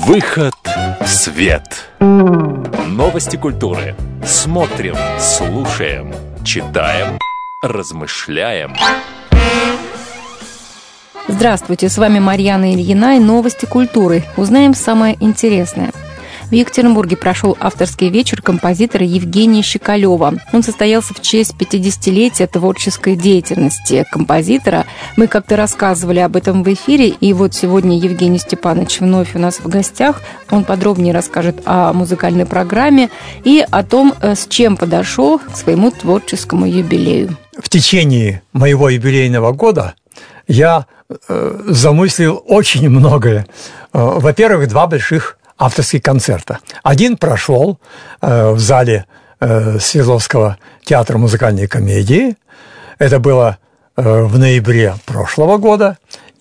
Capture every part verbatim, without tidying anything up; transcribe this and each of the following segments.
Выход в свет. Новости культуры. Смотрим, слушаем, читаем, размышляем. Здравствуйте, с вами Марьяна Ильина и новости культуры. Узнаем самое интересное. В Екатеринбурге прошел авторский вечер композитора Евгения Щекалева. Он состоялся в честь пятидесятилетия творческой деятельности композитора. Мы как-то рассказывали об этом в эфире, и вот сегодня Евгений Степанович вновь у нас в гостях. Он подробнее расскажет о музыкальной программе и о том, с чем подошел к своему творческому юбилею. В течение моего юбилейного года я э, замыслил очень многое. Э, во-первых, два больших авторских концерта. Один прошел э, в зале э, Свердловского театра музыкальной комедии. Это было э, в ноябре прошлого года.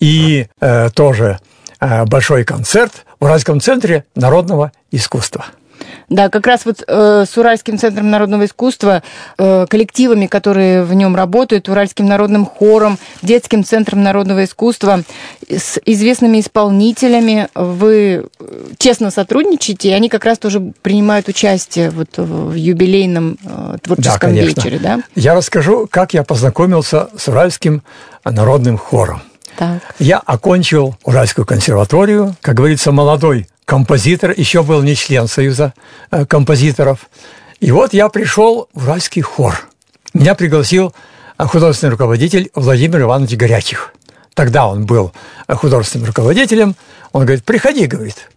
И э, тоже э, большой концерт в Уральском центре народного искусства. Да, как раз вот э, с Уральским центром народного искусства, э, коллективами, которые в нем работают, Уральским народным хором, Детским центром народного искусства, с известными исполнителями вы тесно сотрудничаете, и они как раз тоже принимают участие вот в юбилейном э, творческом да, вечере, да? Я расскажу, как я познакомился с Уральским народным хором. Так. Я окончил Уральскую консерваторию, как говорится, молодой композитор, еще был не член Союза композиторов. И вот я пришел в Уральский хор. Меня пригласил художественный руководитель Владимир Иванович Горячих. Тогда он был художественным руководителем. Он говорит: приходи, говорит,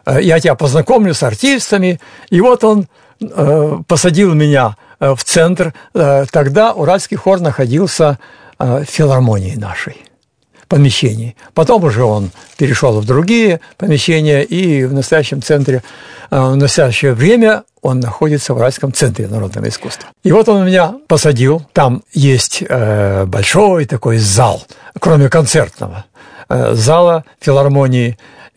я тебя познакомлю с артистами. И вот он посадил меня в центр. Тогда Уральский хор находился в филармонии нашей. Помещений. Потом уже он перешел в другие помещения, и в настоящем центре, в настоящее время он находится в Уральском центре народного искусства. И вот он меня посадил. Там есть э, большой такой зал, кроме концертного э, зала филармонии,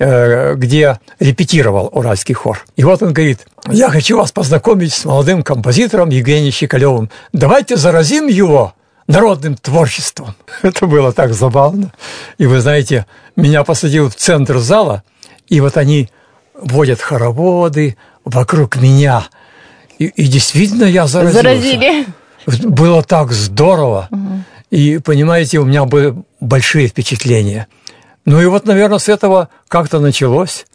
э, где репетировал Уральский хор. И вот он говорит: я хочу вас познакомить с молодым композитором Евгением Щекалевым. Давайте заразим его народным творчеством. Это было так забавно. И вы знаете, меня посадил в центр зала, и вот они водят хороводы вокруг меня. И, и действительно я заразился. Заразили. Было так здорово. Угу. И, понимаете, у меня были большие впечатления. Ну и вот, наверное, с этого как-то началось.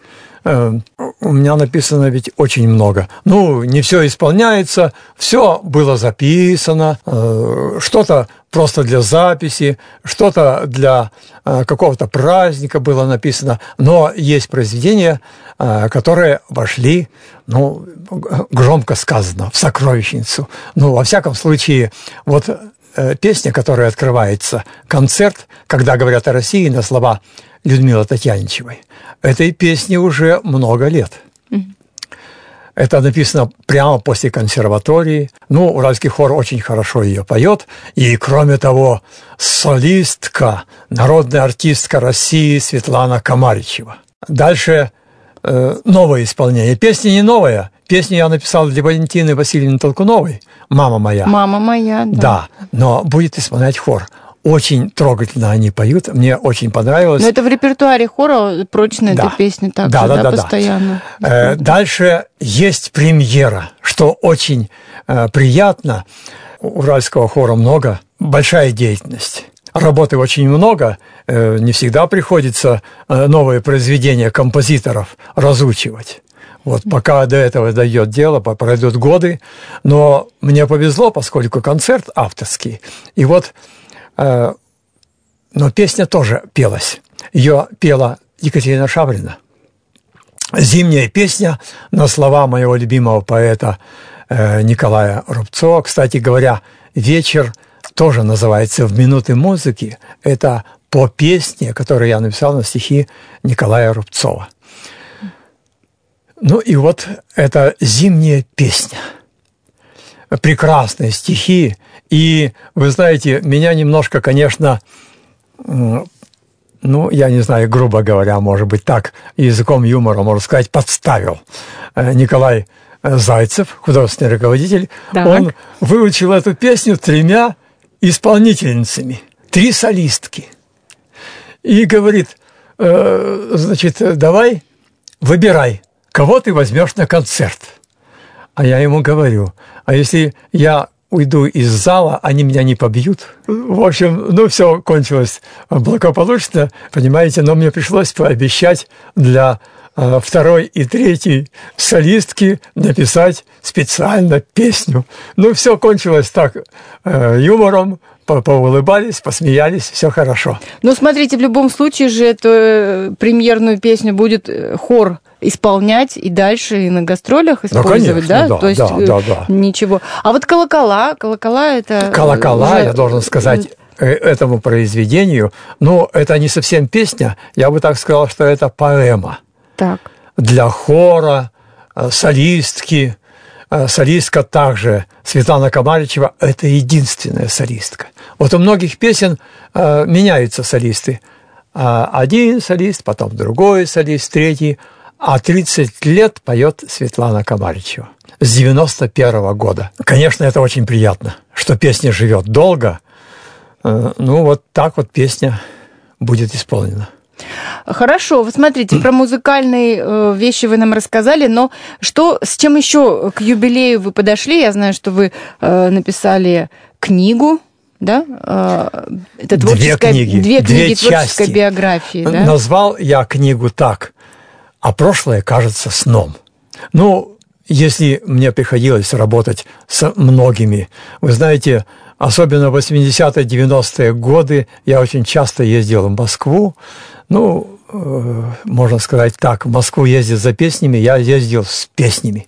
У меня написано ведь очень много. Ну, не все исполняется, все было записано, что-то просто для записи, что-то для какого-то праздника было написано, но есть произведения, которые вошли, ну, громко сказано, в сокровищницу. Ну, во всяком случае, вот песня, которая открывается, концерт, когда говорят о России, на слова Людмилы Татьяничевой. Этой песне уже много лет. Mm-hmm. Это написано прямо после консерватории. Ну, Уральский хор очень хорошо ее поет. И, кроме того, солистка, народная артистка России Светлана Комаричева. Дальше э, новое исполнение. Песня не новая. Песню я написал для Валентины Васильевны Толкуновой. «Мама моя». «Мама моя», да. Да, но будет исполнять хор. Очень трогательно они поют, мне очень понравилось. Но это в репертуаре хора прочная да. эта песня, так да, же, да, да, да, постоянно. Да. Дальше есть премьера, что очень приятно. Уральского хора много, большая деятельность. Работы очень много, не всегда приходится новые произведения композиторов разучивать. Вот пока до этого дойдет дело, пройдут годы, но мне повезло, поскольку концерт авторский, и вот но песня тоже пелась. Ее пела Екатерина Шаврина. Зимняя песня на слова моего любимого поэта Николая Рубцова. Кстати говоря, вечер тоже называется «В минуты музыки». Это по песне, которую я написал на стихи Николая Рубцова. Ну и вот это зимняя песня. Прекрасные стихи. И, вы знаете, меня немножко, конечно, ну, я не знаю, грубо говоря, может быть, так, языком юмора, можно сказать, подставил Николай Зайцев, художественный руководитель. Так. Он выучил эту песню тремя исполнительницами, три солистки. И говорит, значит, давай выбирай, кого ты возьмешь на концерт. А я ему говорю, а если я уйду из зала, они меня не побьют? В общем, ну, все кончилось благополучно, понимаете, но мне пришлось пообещать для э, второй и третьей солистки написать специально песню. Ну, все кончилось так, э, юмором, по поулыбались, посмеялись, все хорошо. Ну, смотрите, в любом случае же эту премьерную песню будет хор исполнять и дальше и на гастролях использовать, да? да? Да, То есть да, да, да. Ничего. А вот колокола, колокола это... Колокола, уже... я должен сказать, этому произведению, ну, это не совсем песня, я бы так сказал, что это поэма. Так. Для хора, солистки. Солистка также, Светлана Комаричева, это единственная солистка. Вот у многих песен э, меняются солисты. Один солист, потом другой солист, третий. А тридцать лет поет Светлана Комаричева с девяносто первого года. Конечно, это очень приятно, что песня живет долго. Э, ну, вот так вот песня будет исполнена. Хорошо, вы смотрите, про музыкальные э, вещи вы нам рассказали, но что, с чем еще к юбилею вы подошли? Я знаю, что вы э, написали книгу, да? Э, это творческая, две книги, две книги две творческой части. биографии. Да? Назвал я книгу так: «А прошлое кажется сном». Ну, если мне приходилось работать с многими, вы знаете, особенно в восьмидесятые, девяностые годы я очень часто ездил в Москву. Ну, э, можно сказать так, в Москву ездить за песнями, я ездил с песнями.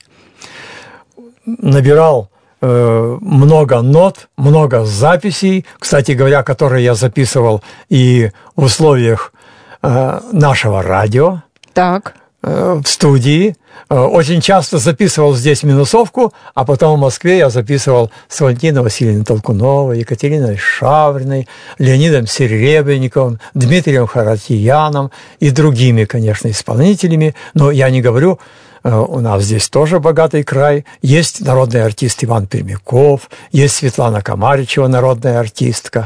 Набирал э, много нот, много записей, кстати говоря, которые я записывал и в условиях э, нашего радио. Так. В студии. Очень часто записывал здесь минусовку, а потом в Москве я записывал с Валентиной Васильевной Толкуновой, Екатериной Шавриной, Леонидом Серебренниковым, Дмитрием Харатьяном и другими, конечно, исполнителями. Но я не говорю, у нас здесь тоже богатый край. Есть народный артист Иван Пермяков, есть Светлана Комаричева, народная артистка.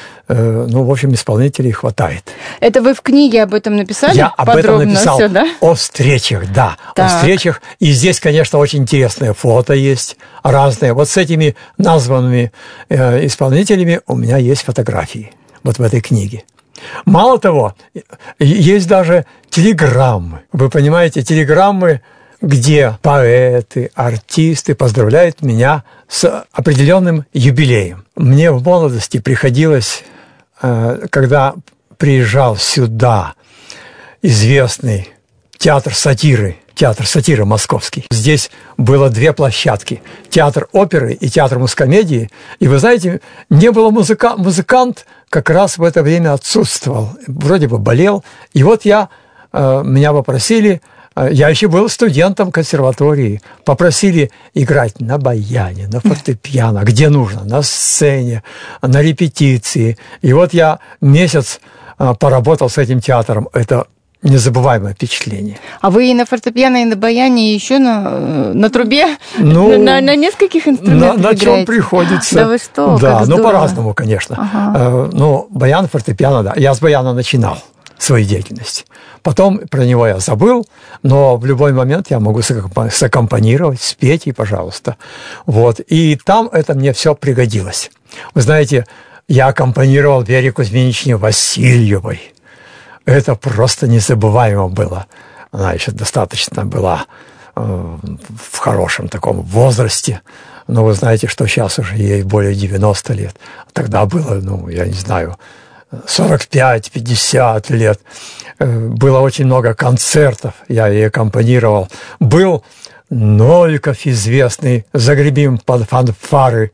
Ну, в общем, исполнителей хватает. Это вы в книге об этом написали? Я об этом написал, все, да? О встречах, да, так. о встречах. И здесь, конечно, очень интересные фото есть, разные. Вот с этими названными э, исполнителями у меня есть фотографии, вот в этой книге. Мало того, есть даже телеграммы. Вы понимаете, телеграммы, где поэты, артисты поздравляют меня с определенным юбилеем. Мне в молодости приходилось, когда приезжал сюда известный театр сатиры, театр сатиры московский. Здесь было две площадки – театр оперы и театр мускомедии. И вы знаете, не было музыка... музыкант, как раз в это время отсутствовал. Вроде бы болел. И вот я, меня попросили, я еще был студентом консерватории, попросили играть на баяне, на фортепиано, где нужно, на сцене, на репетиции. И вот я месяц поработал с этим театром. Это незабываемое впечатление. А вы и на фортепиано, и на баяне, и еще на, на трубе? Ну, на, на нескольких инструментах На, на чем играете? приходится. Да вы что, Да, как ну здорово. по-разному, конечно. Ага. Ну, баян, фортепиано, да. Я с баяна начинал свою деятельность. Потом про него я забыл, но в любой момент я могу саккомпанировать, спеть, и пожалуйста. Вот. И там это мне все пригодилось. Вы знаете, я аккомпанировал Вере Кузьминичне Васильевой. Это просто незабываемо было. Она еще достаточно была э, в хорошем таком возрасте. Но вы знаете, что сейчас уже ей более девяноста лет. Тогда было, ну, я не знаю, сорок пять - пятьдесят лет. Было очень много концертов, я ей аккомпанировал. Был Новиков известный, загребим под фанфары,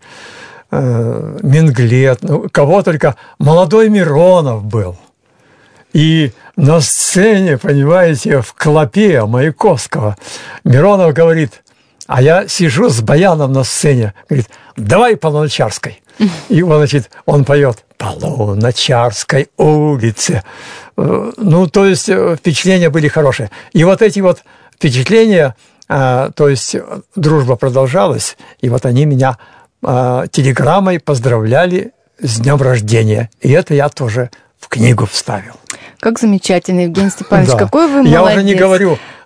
Минглет, ну, кого только. Молодой Миронов был. И на сцене, понимаете, в клопе Маяковского Миронов говорит, а я сижу с баяном на сцене, говорит, давай по Луначарской. И он, значит, он поет по Луначарской улице. Ну, то есть впечатления были хорошие. И вот эти вот впечатления, то есть дружба продолжалась, и вот они меня телеграммой поздравляли с днем рождения. И это я тоже в книгу вставил. Как замечательно, Евгений Степанович, Да. какой вы молодец. Я уже не говорю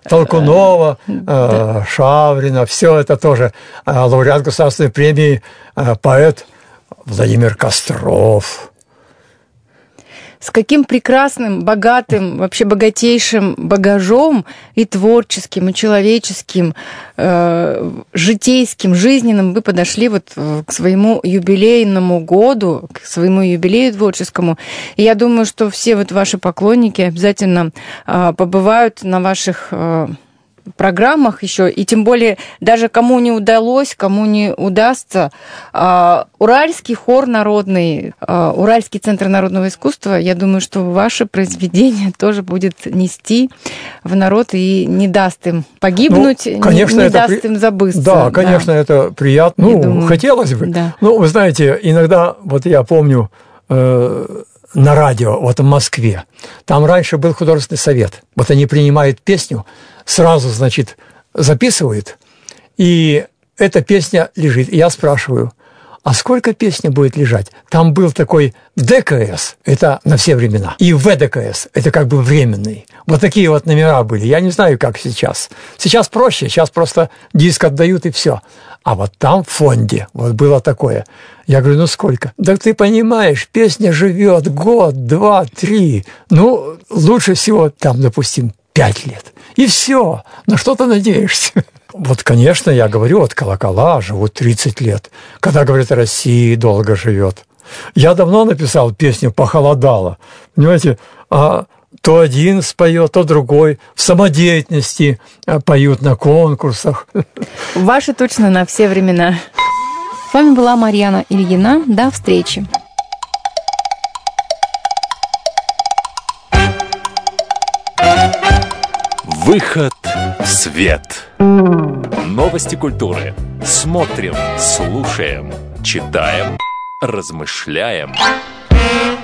Толкунова, да. Шаврина, все это тоже. Лауреат государственной премии, поэт Владимир Костров. С каким прекрасным, богатым, вообще богатейшим багажом и творческим, и человеческим, э, житейским, жизненным вы подошли вот к своему юбилейному году, к своему юбилею творческому. И я думаю, что все вот ваши поклонники обязательно э, побывают на ваших э, программах еще, и тем более даже кому не удалось, кому не удастся, э, Уральский хор народный, э, Уральский центр народного искусства, я думаю, что ваше произведение тоже будет нести в народ и не даст им погибнуть, ну, конечно, не, не даст при... им забыться. Да, конечно, да. Это приятно. Ну, думаю, хотелось бы. Да. Ну, вы знаете, иногда, вот я помню, э, на радио, вот в Москве, там раньше был художественный совет. Вот они принимают песню, сразу, значит, записывают, и эта песня лежит. И я спрашиваю, а сколько песня будет лежать? Там был такой ДКС, это на все времена, и ВДКС, это как бы временный. Вот такие вот номера были. Я не знаю, как сейчас. Сейчас проще, сейчас просто диск отдают и все. А вот там в фонде вот было такое. Я говорю, ну сколько? Да ты понимаешь, песня живет год, два, три. Ну, лучше всего там, допустим, пять лет. И все. На что ты надеешься? Вот, конечно, я говорю, вот колокола живут тридцать лет. Когда говорят о России, долго живет. Я давно написал песню «Похолодало». Понимаете, а то один споет, то другой. В самодеятельности поют на конкурсах. Ваши точно на все времена. С вами была Марьяна Ильина. До встречи. Выход в свет. Новости культуры. Смотрим, слушаем, читаем, размышляем.